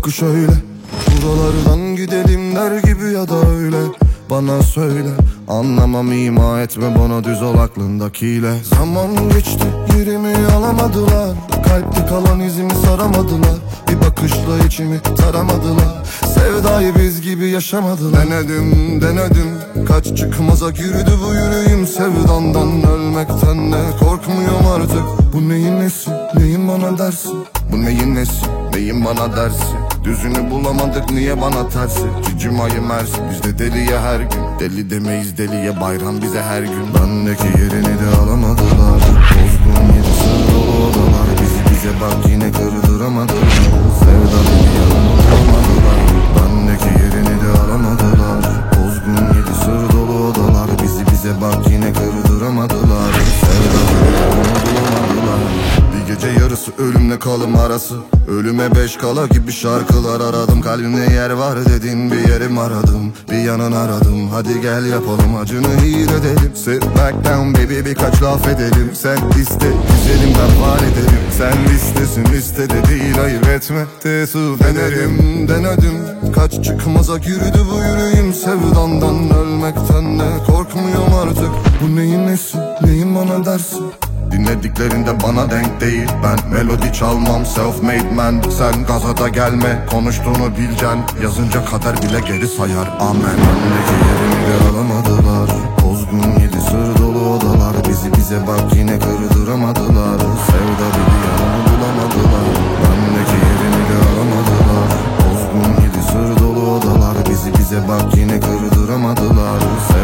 tıpkı şöyle: buralardan gidelim der gibi ya da öyle. Bana söyle, anlamam, ima etme bana, düz ol aklındakiyle. Zaman geçti, yerimi alamadılar, kalpte kalan izimi saramadılar, bir bakışla içimi taramadılar, sevdayı biz gibi yaşamadılar. Denedim, kaç çıkmaza girdi bu yüreğim sevdandan, ölmekten de korkmuyorum artık. Bu neyin nesi, neyin bana dersin? Bu neyin nesi, neyin bana dersin? Düzünü bulamadık, niye bana tersi? Cicim ayı mersi, biz de deliye her gün. Deli demeyiz deliye, bayram bize her gün. Bendeki yerini de alamadılar, bozgun yedi sır dolu odalar, bize bak yine kırdıramadılar, sevda beni yanıma bulamadılar. Bendeki yerini de alamadılar, bozgun yedi sır dolu odalar, bize bak yine kırdıramadılar, sevda beni yanıma bulamadılar. Bir gece yarısı ölümle kalım arası, ölüme 5 kala gibi şarkılar aradım. Kalbimde yer var dedin, bir yerim aradım, bir yanın aradım. Hadi gel yapalım, acını heal edelim. Sit back down baby, birkaç laf edelim. Sen iste, güzelim ben var ederim. Sen listesin, listede değil, ayıp etme, teessüf ederim. Denedim, kaç çıkmaza girdi bu yüreğim sevdandan, ölmekten de korkmuyorum artık. Bu neyin nesi, neyin bana dersin? Dinlediklerinde bana denk değil, ben melodi çalmam, self made man. Sen gaza da gelme, konuştuğunu bileceksin, yazınca kader bile geri sayar, amen. Bendeki yerini de alamadılar, bozgun yedi sır dolu odalar, bize bak yine kırdıramadılar, sevda bir yanımı bulamadılar. Bendeki yerini de alamadılar, bozgun yedi sır dolu odalar, bize bak yine kırdıramadılar.